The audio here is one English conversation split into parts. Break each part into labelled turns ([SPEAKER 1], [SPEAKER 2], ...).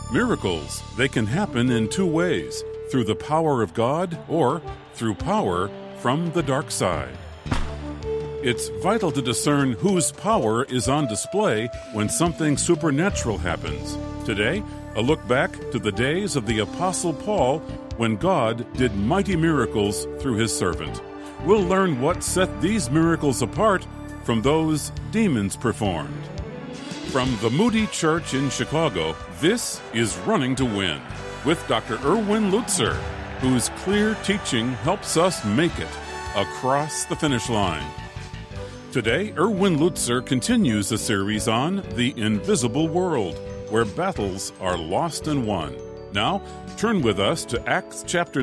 [SPEAKER 1] Miracles, they can happen in two ways, through the power of God or through power from the dark side. It's vital to discern whose power is on display when something supernatural happens. Today, a look back to the days of the Apostle Paul when God did mighty miracles through his servant. We'll learn what set these miracles apart from those demons performed. From the Moody Church in Chicago, this is Running to Win with Dr. Erwin Lutzer, whose clear teaching helps us make it across the finish line. Today, Erwin Lutzer continues the series on the invisible world, where battles are lost and won. Now, turn with us to Acts chapter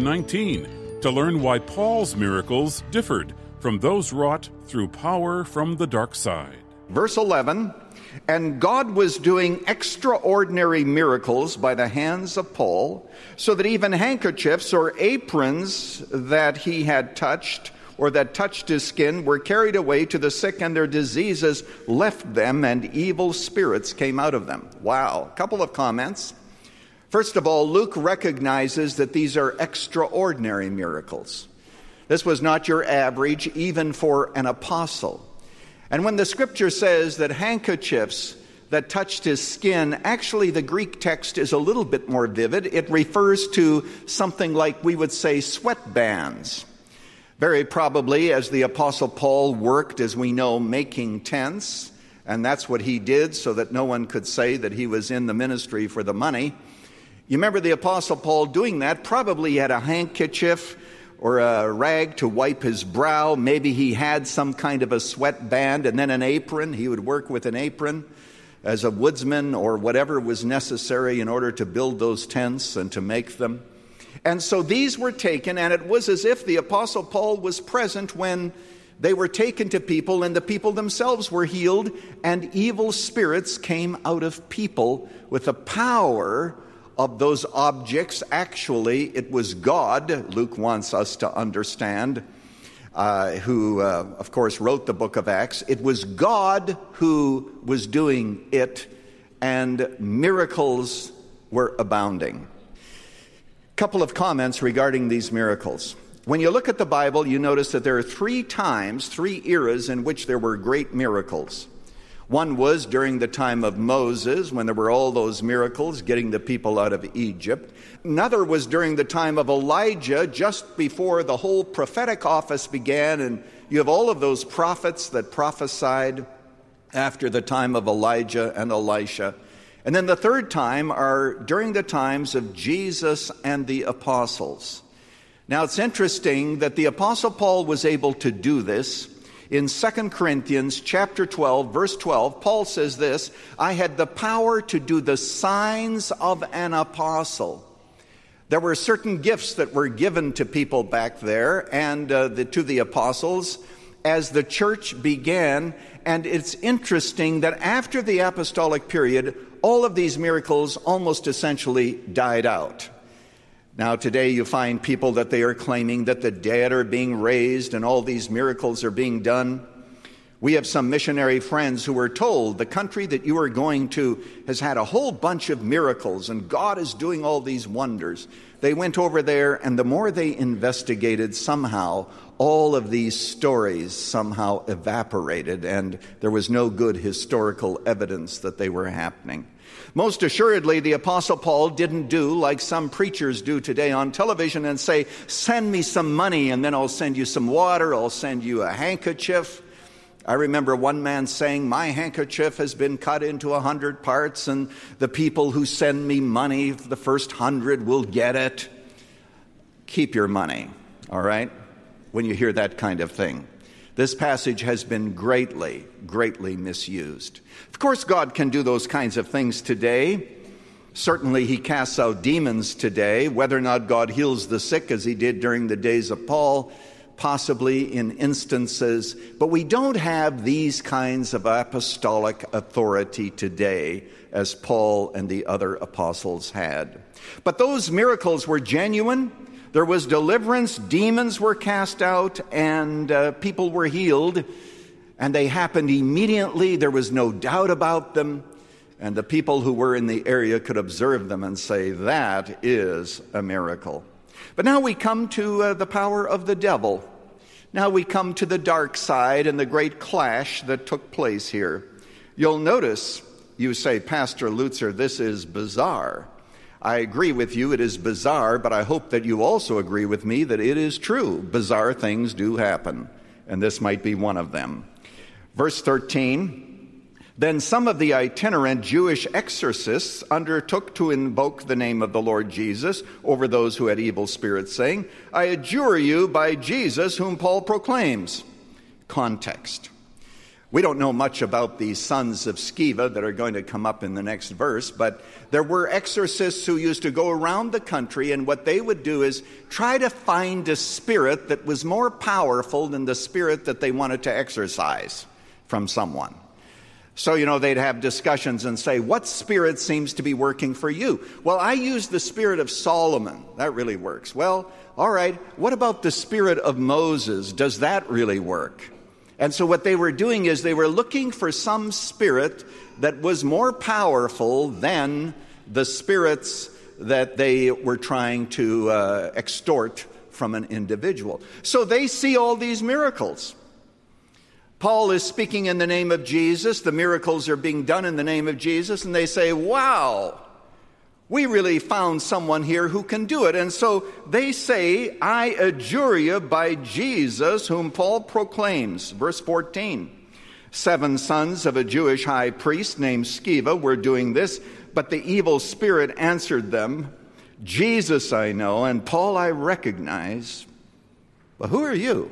[SPEAKER 1] 19 to learn why Paul's miracles differed from those wrought through power from the dark side.
[SPEAKER 2] Verse 11, and God was doing extraordinary miracles by the hands of Paul, so that even handkerchiefs or aprons that he had touched or that touched his skin were carried away to the sick, and their diseases left them, and evil spirits came out of them. Wow. A couple of comments. First of all, Luke recognizes that these are extraordinary miracles. This was not your average, even for an apostle. And when the scripture says that handkerchiefs that touched his skin, actually the Greek text is a little bit more vivid. It refers to something like we would say sweatbands. Very probably, as the Apostle Paul worked, as we know, making tents, and that's what he did so that no one could say that he was in the ministry for the money. You remember the Apostle Paul doing that? Probably he had a handkerchief or a rag to wipe his brow. Maybe he had some kind of a sweatband and then an apron. He would work with an apron as a woodsman or whatever was necessary in order to build those tents and to make them. And so these were taken, and it was as if the Apostle Paul was present when they were taken to people, and the people themselves were healed, and evil spirits came out of people with the power of those objects. Actually, it was God, Luke wants us to understand, who, of course, wrote the book of Acts. It was God who was doing it, and miracles were abounding. Couple of comments regarding these miracles. When you look at the Bible, you notice that there are three eras in which there were great miracles. One was during the time of Moses, when there were all those miracles getting the people out of Egypt. Another was during the time of Elijah, just before the whole prophetic office began, and you have all of those prophets that prophesied after the time of Elijah and Elisha. And then the third time are during the times of Jesus and the apostles. Now it's interesting that the Apostle Paul was able to do this. In 2 Corinthians chapter 12, verse 12, Paul says this, I had the power to do the signs of an apostle. There were certain gifts that were given to people back there and to the apostles as the church began. And it's interesting that after the apostolic period, all of these miracles almost essentially died out. Now today you find people that they are claiming that the dead are being raised and all these miracles are being done. We have some missionary friends who were told the country that you are going to has had a whole bunch of miracles and God is doing all these wonders. They went over there, and the more they investigated, somehow all of these stories somehow evaporated, and there was no good historical evidence that they were happening. Most assuredly, the Apostle Paul didn't do like some preachers do today on television and say, send me some money and then I'll send you some water, I'll send you a handkerchief. I remember one man saying, my handkerchief has been cut into 100 parts and the people who send me money, the first 100 will get it. Keep your money, all right, when you hear that kind of thing. This passage has been greatly, greatly misused. Of course, God can do those kinds of things today. Certainly, he casts out demons today. Whether or not God heals the sick, as he did during the days of Paul, possibly in instances. But we don't have these kinds of apostolic authority today as Paul and the other apostles had. But those miracles were genuine. There was deliverance, demons were cast out, and people were healed, and they happened immediately. There was no doubt about them, And the people who were in the area could observe them and say, that is a miracle. But now we come to the power of the devil. Now we come to the dark side and the great clash that took place here. You'll notice, you say, Pastor Lutzer, this is bizarre. I agree with you, it is bizarre, but I hope that you also agree with me that it is true. Bizarre things do happen, and this might be one of them. Verse 13, then some of the itinerant Jewish exorcists undertook to invoke the name of the Lord Jesus over those who had evil spirits, saying, I adjure you by Jesus whom Paul proclaims. Context. We don't know much about the sons of Sceva that are going to come up in the next verse, but there were exorcists who used to go around the country, and what they would do is try to find a spirit that was more powerful than the spirit that they wanted to exorcise from someone. So, they'd have discussions and say, what spirit seems to be working for you? Well, I use the spirit of Solomon. That really works. Well, all right, what about the spirit of Moses? Does that really work? And so what they were doing is they were looking for some spirit that was more powerful than the spirits that they were trying to extort from an individual. So they see all these miracles. Paul is speaking in the name of Jesus. The miracles are being done in the name of Jesus. And they say, wow, we really found someone here who can do it. And so they say, I adjure you by Jesus whom Paul proclaims. Verse 14, 7 sons of a Jewish high priest named Sceva were doing this, but the evil spirit answered them, Jesus I know, and Paul I recognize, but who are you?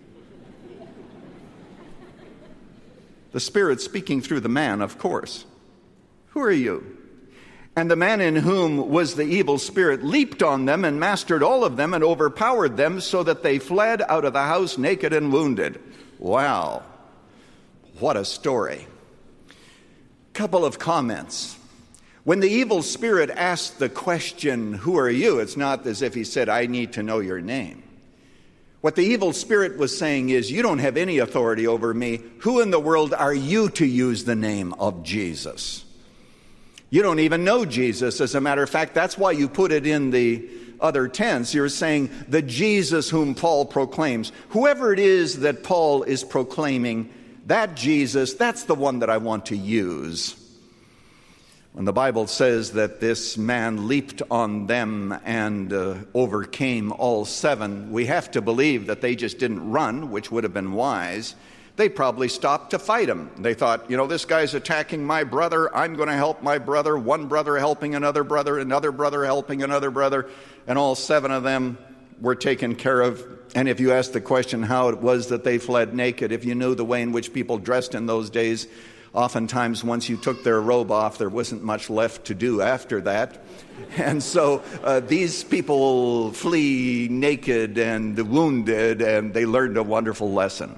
[SPEAKER 2] The spirit speaking through the man, of course. Who are you? And the man in whom was the evil spirit leaped on them and mastered all of them and overpowered them so that they fled out of the house naked and wounded. Wow. What a story. Couple of comments. When the evil spirit asked the question, who are you? It's not as if he said, I need to know your name. What the evil spirit was saying is, you don't have any authority over me. Who in the world are you to use the name of Jesus? You don't even know Jesus. As a matter of fact, that's why you put it in the other tense. You're saying the Jesus whom Paul proclaims. Whoever it is that Paul is proclaiming, that Jesus, that's the one that I want to use. When the Bible says that this man leaped on them and overcame all 7, we have to believe that they just didn't run, which would have been wise. They probably stopped to fight him. They thought, this guy's attacking my brother. I'm going to help my brother. One brother helping another brother helping another brother. And all 7 of them were taken care of. And if you ask the question how it was that they fled naked, if you knew the way in which people dressed in those days, oftentimes once you took their robe off, there wasn't much left to do after that. And so these people flee naked and wounded, and they learned a wonderful lesson.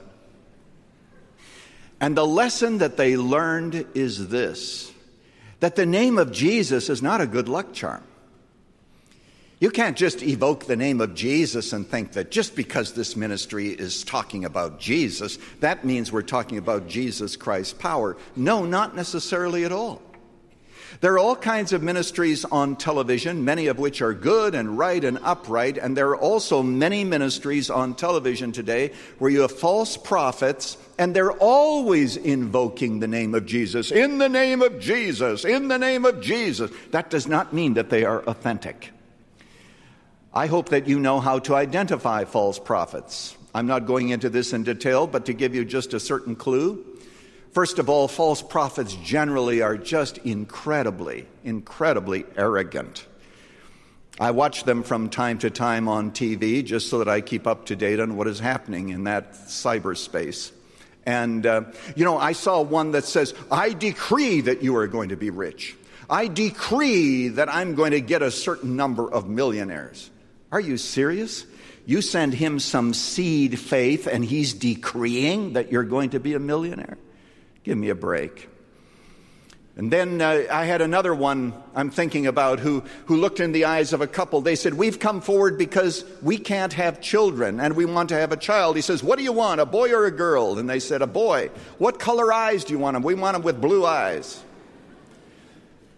[SPEAKER 2] And the lesson that they learned is this, that the name of Jesus is not a good luck charm. You can't just evoke the name of Jesus and think that just because this ministry is talking about Jesus, that means we're talking about Jesus Christ's power. No, not necessarily at all. There are all kinds of ministries on television, many of which are good and right and upright, and there are also many ministries on television today where you have false prophets, and they're always invoking the name of Jesus. In the name of Jesus, in the name of Jesus. That does not mean that they are authentic. I hope that you know how to identify false prophets. I'm not going into this in detail, but to give you just a certain clue. First of all, false prophets generally are just incredibly arrogant. I watch them from time to time on TV just so that I keep up to date on what is happening in that cyberspace. And, I saw one that says, I decree that you are going to be rich. I decree that I'm going to get a certain number of millionaires. Are you serious? You send him some seed faith and he's decreeing that you're going to be a millionaire? Give me a break. And then I had another one I'm thinking about who looked in the eyes of a couple. They said, we've come forward because we can't have children and we want to have a child. He says, what do you want, a boy or a girl? And they said, a boy. What color eyes do you want him? We want him with blue eyes.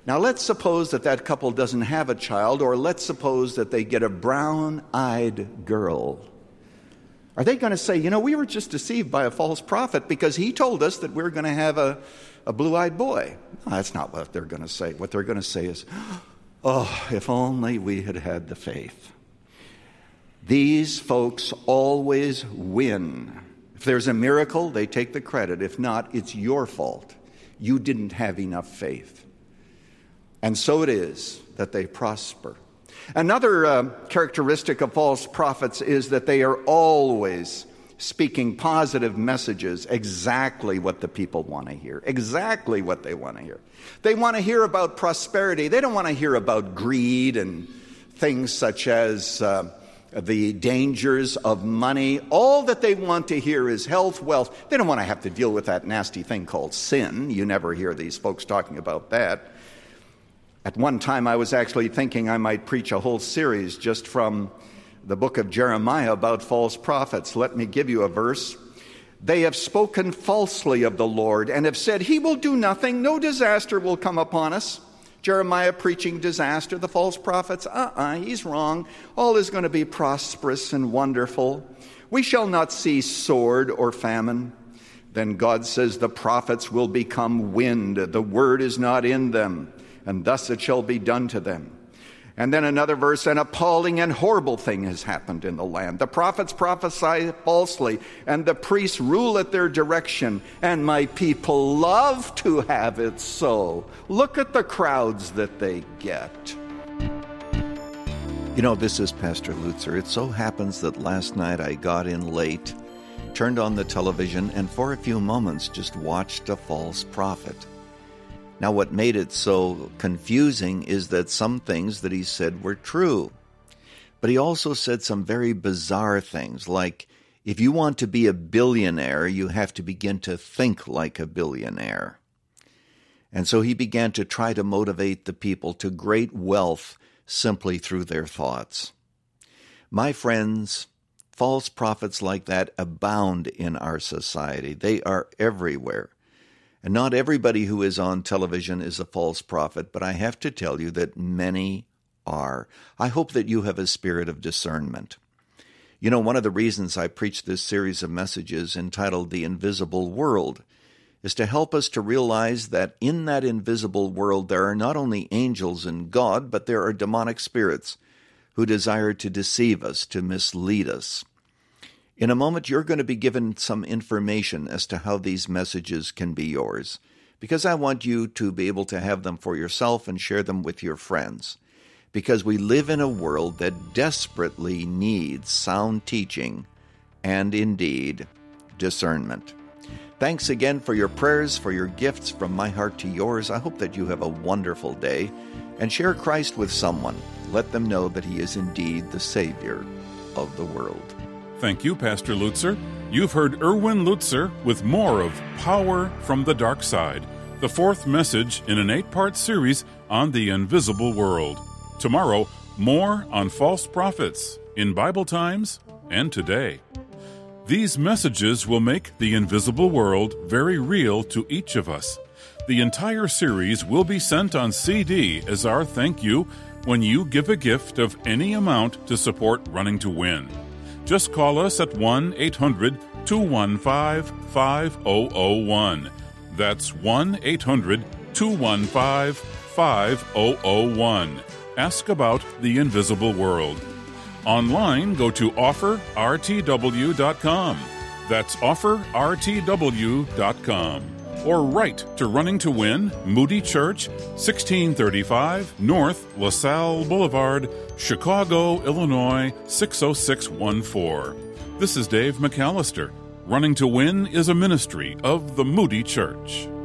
[SPEAKER 2] Now let's suppose that couple doesn't have a child, or let's suppose that they get a brown-eyed girl. Are they going to say, we were just deceived by a false prophet because he told us that we're going to have a blue-eyed boy? No, that's not what they're going to say. What they're going to say is, oh, if only we had had the faith. These folks always win. If there's a miracle, they take the credit. If not, it's your fault. You didn't have enough faith. And so it is that they prosper. Another characteristic of false prophets is that they are always speaking positive messages, exactly what the people want to hear, exactly what they want to hear. They want to hear about prosperity. They don't want to hear about greed and things such as the dangers of money. All that they want to hear is health, wealth. They don't want to have to deal with that nasty thing called sin. You never hear these folks talking about that. At one time, I was actually thinking I might preach a whole series just from the book of Jeremiah about false prophets. Let me give you a verse. They have spoken falsely of the Lord and have said, he will do nothing. No disaster will come upon us. Jeremiah preaching disaster. The false prophets, he's wrong. All is going to be prosperous and wonderful. We shall not see sword or famine. Then God says the prophets will become wind. The word is not in them. And thus it shall be done to them. And then another verse, an appalling and horrible thing has happened in the land. The prophets prophesy falsely, and the priests rule at their direction, and my people love to have it so. Look at the crowds that they get.
[SPEAKER 3] This is Pastor Lutzer. It so happens that last night I got in late, turned on the television, and for a few moments just watched a false prophet. Now, what made it so confusing is that some things that he said were true. But he also said some very bizarre things, like, if you want to be a billionaire, you have to begin to think like a billionaire. And so he began to try to motivate the people to great wealth simply through their thoughts. My friends, false prophets like that abound in our society. They are everywhere. And not everybody who is on television is a false prophet, but I have to tell you that many are. I hope that you have a spirit of discernment. One of the reasons I preach this series of messages entitled The Invisible World is to help us to realize that in that invisible world there are not only angels and God, but there are demonic spirits who desire to deceive us, to mislead us. In a moment, you're going to be given some information as to how these messages can be yours, because I want you to be able to have them for yourself and share them with your friends, because we live in a world that desperately needs sound teaching and, indeed, discernment. Thanks again for your prayers, for your gifts from my heart to yours. I hope that you have a wonderful day, and share Christ with someone. Let them know that he is indeed the Savior of the world.
[SPEAKER 1] Thank you, Pastor Lutzer. You've heard Erwin Lutzer with more of Power from the Dark Side, the fourth message in an 8-part series on the invisible world. Tomorrow, more on false prophets in Bible Times and Today. These messages will make the invisible world very real to each of us. The entire series will be sent on CD as our thank you when you give a gift of any amount to support Running to Win. Just call us at 1-800-215-5001. That's 1-800-215-5001. Ask about the invisible world. Online, go to offerrtw.com. That's offerrtw.com. Or write to Running to Win, Moody Church, 1635 North LaSalle Boulevard, Chicago, Illinois, 60614. This is Dave McAllister. Running to Win is a ministry of the Moody Church.